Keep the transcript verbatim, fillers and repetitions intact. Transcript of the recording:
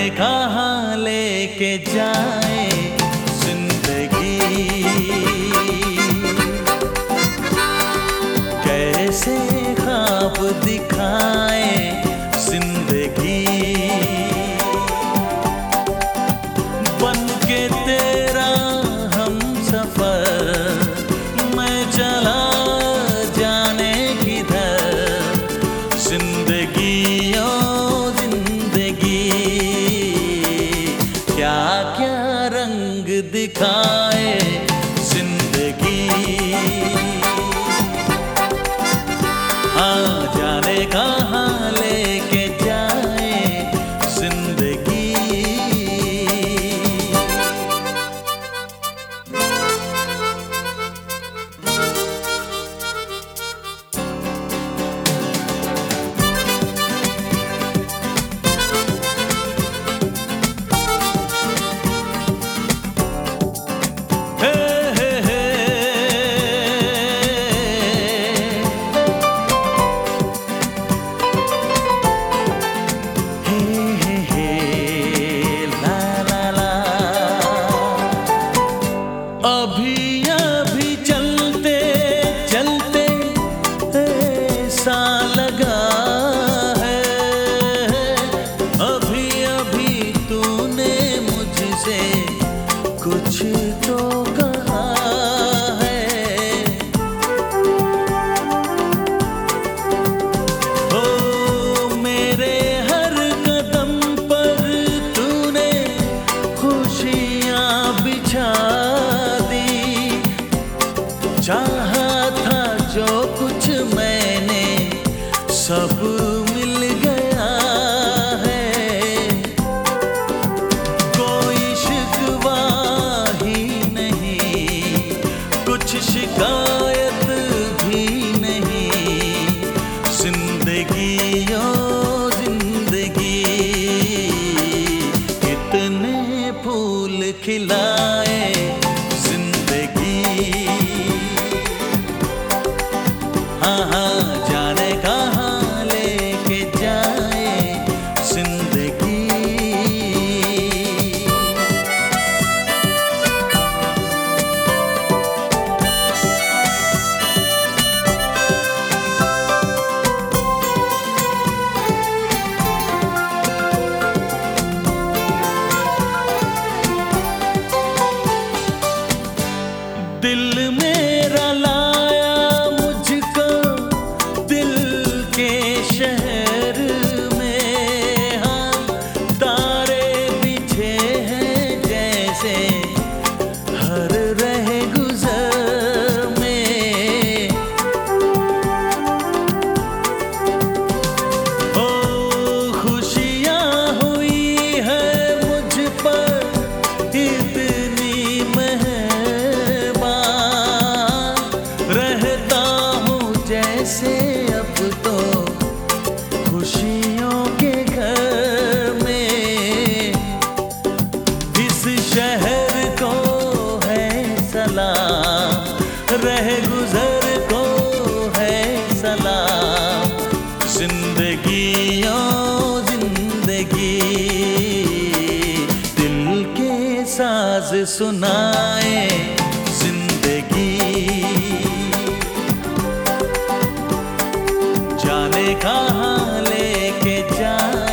जाने कहाँ लेके जाए जिंदगी, कैसे ख्वाब दिखाए जिंदगी, बन के तेरा हम सफर मैं चला जाने किधर, जिंदगी ओ जिंदगी क्या क्या रंग दिखाए जिंदगी। हाँ जाने कहाँ लेके जाए जिंदगी। अभी अभी चलते चलते ऐसा लगा है, अभी अभी तूने मुझसे कुछ तो कहा है। ओ मेरे हर कदम पर तूने खुशियाँ बिछा, चाहा था जो कुछ मैंने सब मिल गया है, कोई शिकवा ही नहीं, कुछ शिकायत भी नहीं, जिंदगी ओ जिंदगी कितने फूल खिलाए जिंदगी। हाँ हाँ जाने कहाँ लेके जाए जिंदगी। दिल मेरा लाया मुझको दिल के शहर में, हाँ तारे बिछे हैं जैसे हर रहे गुजर में। ओ खुशियाँ हुई है मुझ पर इतनी मेहरबान, रहता हूँ जैसे अब तो खुशियों के घर में। इस शहर को है सलाम, रह गुजर को है सलाम, जिंदगी ओ जिंदगी दिल के साज सुनाए जिंदगी। जाने कहाँ लेके जा